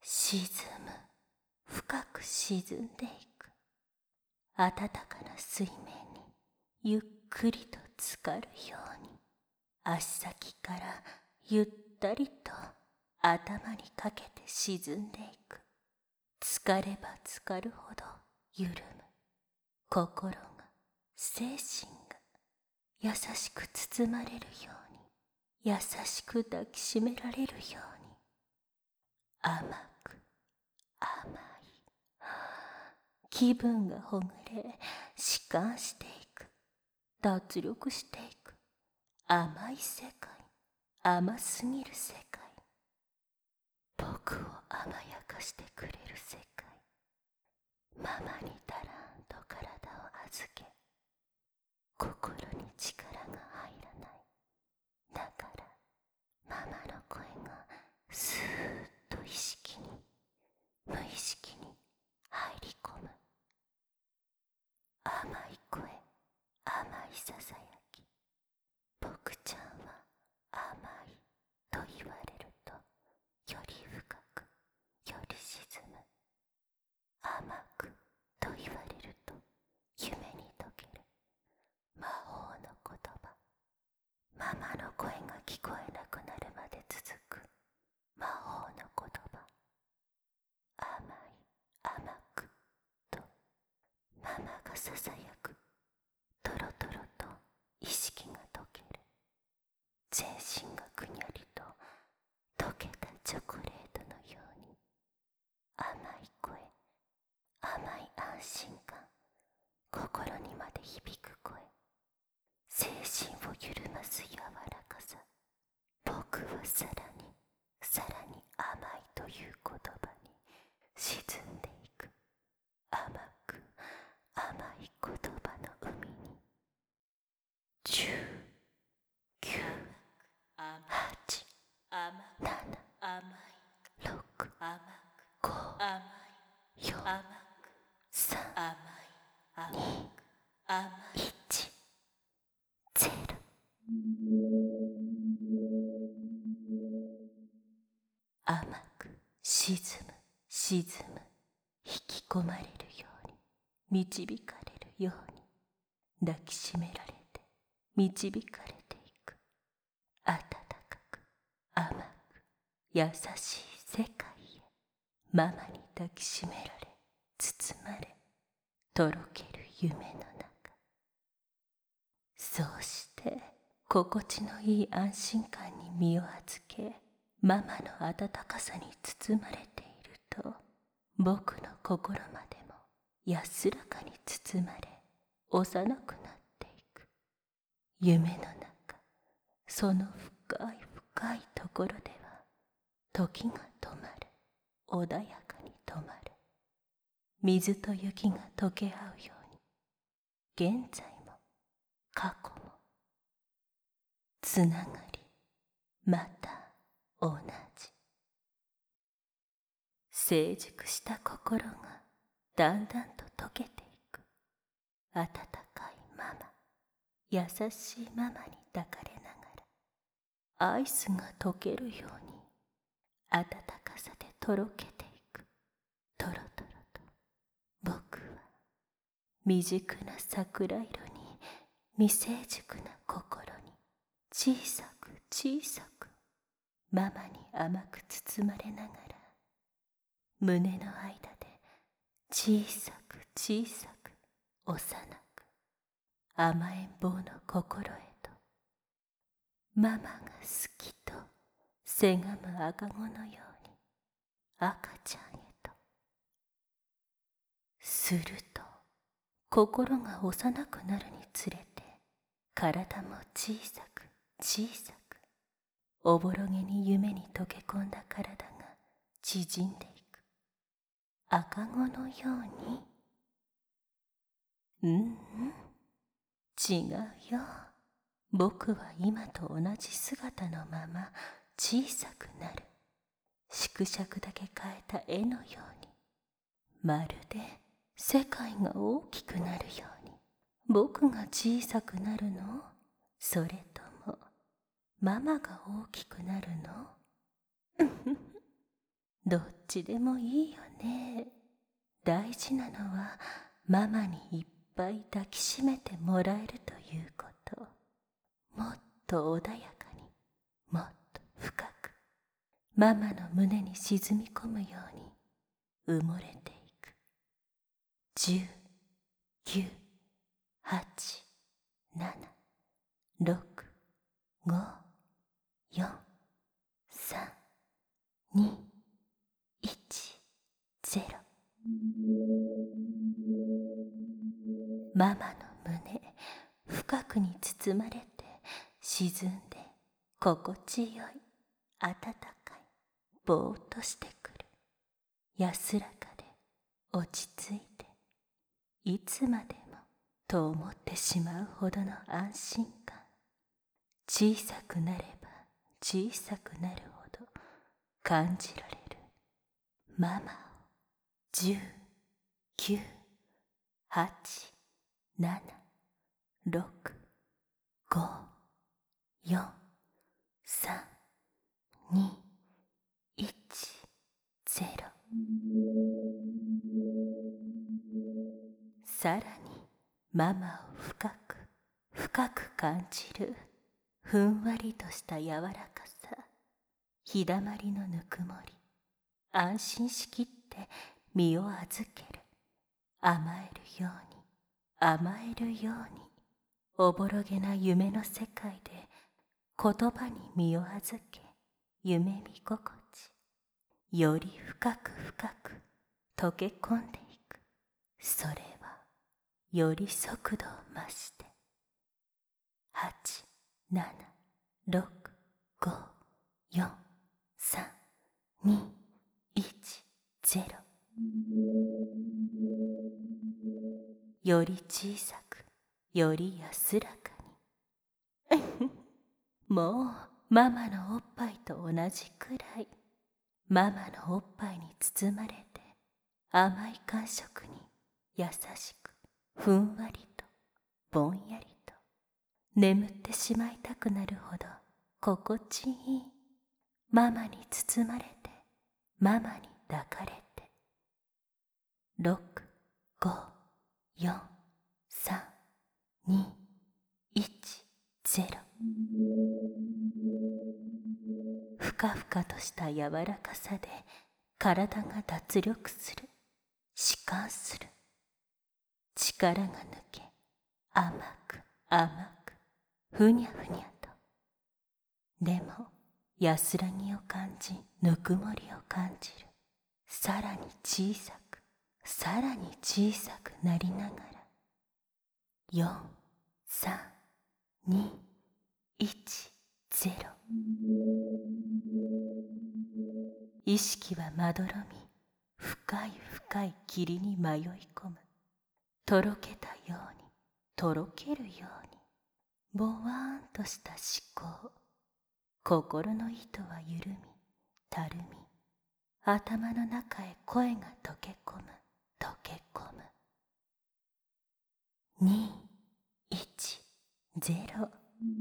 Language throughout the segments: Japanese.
沈む、深く沈んでいく。暖かな水面にゆっくりと浸かるように、足先からゆったりと頭にかけて沈んでいく。浸かれば浸かるほど緩む。心が、精神が優しく包まれるように、優しく抱きしめられるように、甘く甘い。気分がほぐれ、弛緩していく。脱力していく。甘い世界、甘すぎる世界。僕を甘やかしてくれる世界。ママにだらんと体を預け、心に力が入らない。だからママの声がスーッと意識に、無意識に入り込む。甘い声、甘いささやき。僕ちゃんは甘いと言われると、より深く、より沈む。甘くと言われると、夢に溶ける。魔法の言葉。ママの声が聞こえなくなるまで続く魔法の言葉。甘い、甘くとママがささやく。とろとろと意識が溶ける。全身がぐにゃりと溶けたチョコレートのように。甘い声、甘い安心感、心にまで響く声。精神を緩ます柔らかさ。僕はさらにさらに甘いという言葉に沈んでいく。甘く甘い言葉の海に。10、9、8、7、6、5、4、3、2、1、0。甘く沈む、沈む。引き込まれるように、導かれるように。抱きしめられて、導かれていく。温かく、甘く、優しい世界へ。ママに抱きしめられ、包まれ、とろける夢の中。そうして、心地のいい安心感に身を預け、ママの温かさに包まれていると、僕の心までも安らかに包まれ、幼くなっていく。夢の中、その深い深いところでは、時が止まる。穏やかに止まる。水と雪が溶け合うように、現在も過去もつながり、また同じ。成熟した心がだんだんと溶けていく。温かいママ、優しいママに抱かれながら、アイスが溶けるように温かさでとろけていく。とろとろと僕は未熟な桜色に、未成熟な心に、小さく小さくママに甘く包まれながら、胸の間で小さく小さく幼く甘えん坊の心へと、ママが好きとせがむ赤子のように赤ちゃんへと。すると心が幼くなるにつれて、体も小さく小さく、おぼろげに夢に溶け込んだ体が縮んでいく。赤子のように。違うよ。僕は今と同じ姿のまま小さくなる。縮尺だけ変えた絵のように。まるで世界が大きくなるように。僕が小さくなるの？それともママが大きくなるの？ どっちでもいいよね。大事なのはママにいっぱい抱きしめてもらえるということ。もっと穏やかに、もっと深く、ママの胸に沈み込むように埋もれていく。10、9、8、7、6、5、4、3、2、1、0。ママの胸、深くに包まれて沈んで心地よい、温かい、ぼーっとしてくる。安らかで落ち着いて、いつまでもと思ってしまうほどの安心感。小さくなれば小さくなるほど感じられる。ママを10、9、8、7、6、5、4、3、2、1、0。さらにママを深く深く感じる。ふんわりとした柔らかさ、日だまりのぬくもり、安心しきって身を預ける。甘えるように甘えるように、おぼろげな夢の世界で言葉に身を預け、夢見心地、より深く深く溶け込んでいく。それはより速度を増して、8、7、6、5、4、3、2、1、0。より小さく、より安らかに。もうママのおっぱいと同じくらい、ママのおっぱいに包まれて、甘い感触に優しく、ふんわりと、ぼんやりと、眠ってしまいたくなるほど心地いい。ママに包まれて、ママに抱かれて。6、5、4、3、2、1、0。ふかふかとした柔らかさで体が脱力する。弛緩する。力が抜け、甘く甘く、ふにゃふにゃと。でも安らぎを感じ、ぬくもりを感じる。さらに小さく、さらに小さくなりながら、4、3、2、1、0。意識はまどろみ、深い深い霧に迷い込む。とろけたように、とろけるように、ぼわーんとした思考。心の糸は緩み、たるみ、頭の中へ声が溶け込む、溶け込む。2、1、0。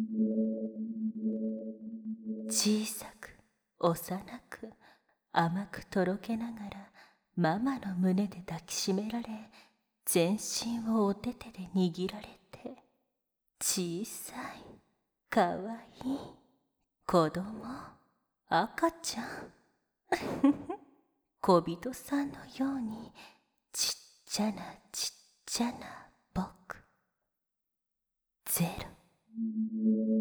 小さく、幼く、甘くとろけながら、ママの胸で抱きしめられ、全身をお手手で握られて、小さい、かわいい、子供、赤ちゃん。小人さんのように、ちっちゃなちっちゃな僕。0。